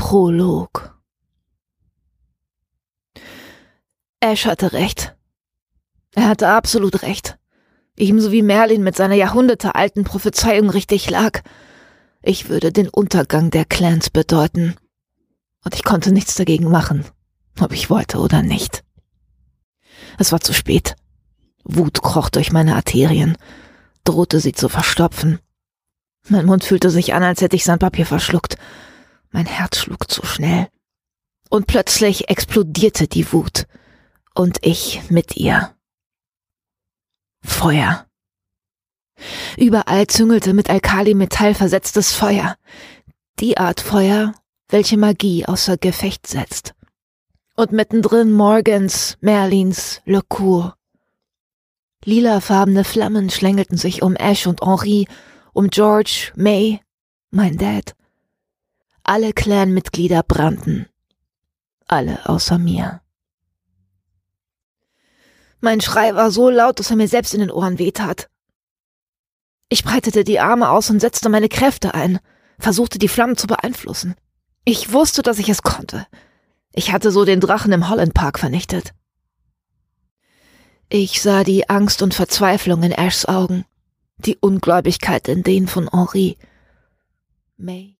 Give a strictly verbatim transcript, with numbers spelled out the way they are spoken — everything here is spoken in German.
Prolog. Ash hatte recht. Er hatte absolut recht. Ebenso wie Merlin mit seiner jahrhundertealten Prophezeiung richtig lag. Ich würde den Untergang der Clans bedeuten. Und ich konnte nichts dagegen machen, ob ich wollte oder nicht. Es war zu spät. Wut kroch durch meine Arterien, drohte sie zu verstopfen. Mein Mund fühlte sich an, als hätte ich Sandpapier verschluckt. Mein Herz schlug zu schnell. Und plötzlich explodierte die Wut. Und ich mit ihr. Feuer. Überall züngelte mit Alkalimetall versetztes Feuer. Die Art Feuer, welche Magie außer Gefecht setzt. Und mittendrin Morgans, Merlins, LeCour. Lilafarbene Flammen schlängelten sich um Ash und Henri, um George, May, mein Dad. Alle Clan-Mitglieder brannten. Alle außer mir. Mein Schrei war so laut, dass er mir selbst in den Ohren wehtat. Ich breitete die Arme aus und setzte meine Kräfte ein, versuchte die Flammen zu beeinflussen. Ich wusste, dass ich es konnte. Ich hatte so den Drachen im Holland Park vernichtet. Ich sah die Angst und Verzweiflung in Ashs Augen, die Ungläubigkeit in denen von Henri. May